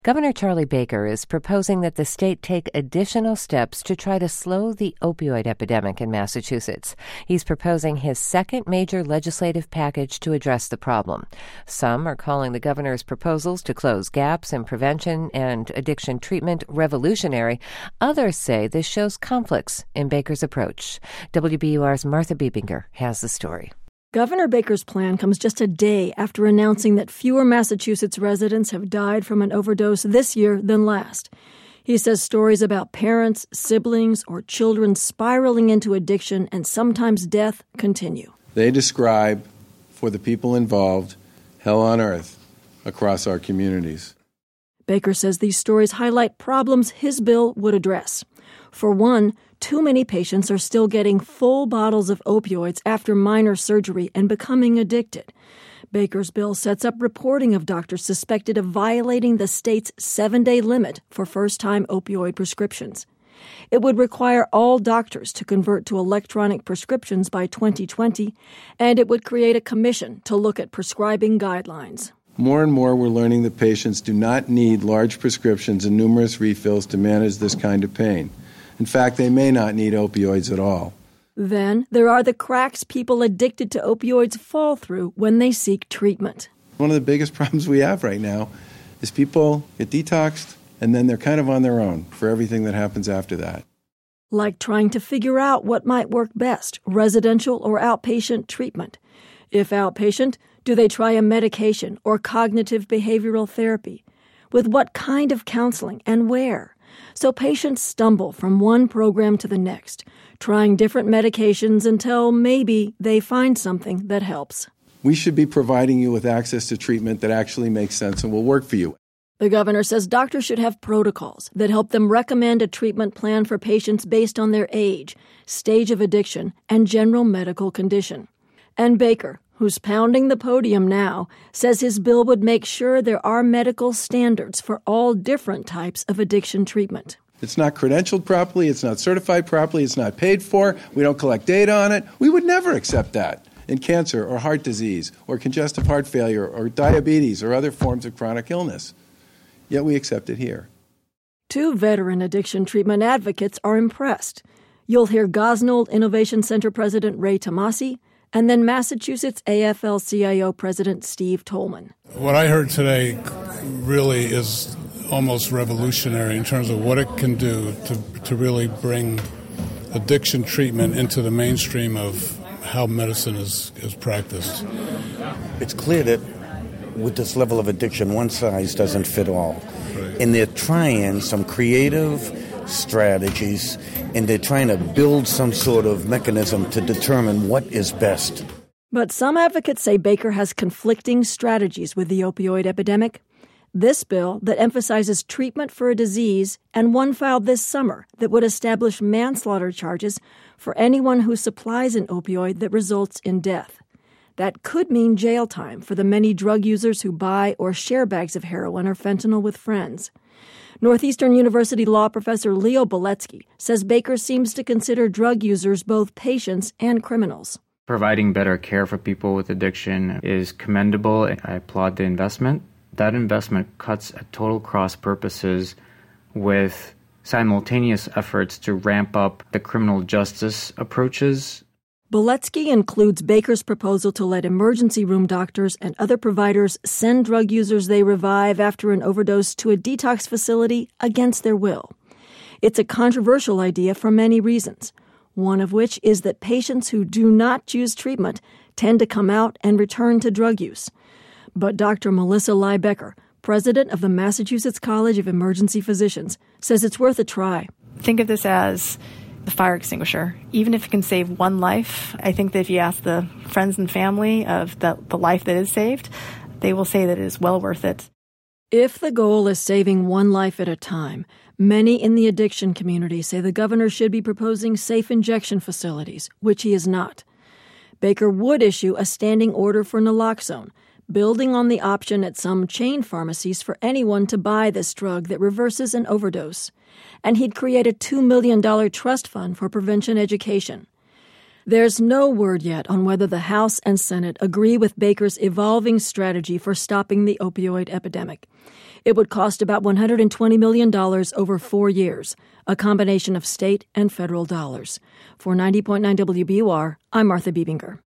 Governor Charlie Baker is proposing that the state take additional steps to try to slow the opioid epidemic in Massachusetts. He's proposing his second major legislative package to address the problem. Some are calling the governor's proposals to close gaps in prevention and addiction treatment revolutionary. Others say this shows conflicts in Baker's approach. WBUR's Martha Biebinger has the story. Governor Baker's plan comes just a day after announcing that fewer Massachusetts residents have died from an overdose this year than last. He says stories about parents, siblings, or children spiraling into addiction and sometimes death continue. They describe, for the people involved, hell on earth across our communities. Baker says these stories highlight problems his bill would address. For one, too many patients are still getting full bottles of opioids after minor surgery and becoming addicted. Baker's bill sets up reporting of doctors suspected of violating the state's 7-day limit for first-time opioid prescriptions. It would require all doctors to convert to electronic prescriptions by 2020, and it would create a commission to look at prescribing guidelines. More and more, we're learning that patients do not need large prescriptions and numerous refills to manage this kind of pain. In fact, they may not need opioids at all. Then there are the cracks people addicted to opioids fall through when they seek treatment. One of the biggest problems we have right now is people get detoxed and then they're kind of on their own for everything that happens after that. Like trying to figure out what might work best, residential or outpatient treatment. If outpatient, do they try a medication or cognitive behavioral therapy? With what kind of counseling and where? So patients stumble from one program to the next, trying different medications until maybe they find something that helps. We should be providing you with access to treatment that actually makes sense and will work for you. The governor says doctors should have protocols that help them recommend a treatment plan for patients based on their age, stage of addiction, and general medical condition. And Baker, who's pounding the podium now, says his bill would make sure there are medical standards for all different types of addiction treatment. It's not credentialed properly, it's not certified properly, it's not paid for, we don't collect data on it. We would never accept that in cancer or heart disease or congestive heart failure or diabetes or other forms of chronic illness. Yet we accept it here. 2 veteran addiction treatment advocates are impressed. You'll hear Gosnold Innovation Center President Ray Tomasi and then Massachusetts AFL-CIO President Steve Tolman. What I heard today really is almost revolutionary in terms of what it can do to really bring addiction treatment into the mainstream of how medicine is practiced. It's clear that with this level of addiction, one size doesn't fit all. Right. And they're trying some creative strategies, and they're trying to build some sort of mechanism to determine what is best. But some advocates say Baker has conflicting strategies with the opioid epidemic. This bill that emphasizes treatment for a disease, and one filed this summer that would establish manslaughter charges for anyone who supplies an opioid that results in death. That could mean jail time for the many drug users who buy or share bags of heroin or fentanyl with friends. Northeastern University law professor Leo Beletsky says Baker seems to consider drug users both patients and criminals. Providing better care for people with addiction is commendable. I applaud the investment. That investment cuts at total cross purposes with simultaneous efforts to ramp up the criminal justice approaches. Beletsky includes Baker's proposal to let emergency room doctors and other providers send drug users they revive after an overdose to a detox facility against their will. It's a controversial idea for many reasons, one of which is that patients who do not choose treatment tend to come out and return to drug use. But Dr. Melissa Liebecker, president of the Massachusetts College of Emergency Physicians, says it's worth a try. Think of this as the fire extinguisher. Even if it can save one life, I think that if you ask the friends and family of the life that is saved, they will say that it is well worth it. If the goal is saving one life at a time, many in the addiction community say the governor should be proposing safe injection facilities, which he is not. Baker would issue a standing order for naloxone, building on the option at some chain pharmacies for anyone to buy this drug that reverses an overdose. And he'd create a $2 million trust fund for prevention education. There's no word yet on whether the House and Senate agree with Baker's evolving strategy for stopping the opioid epidemic. It would cost about $120 million over 4 years, a combination of state and federal dollars. For 90.9 WBUR, I'm Martha Biebinger.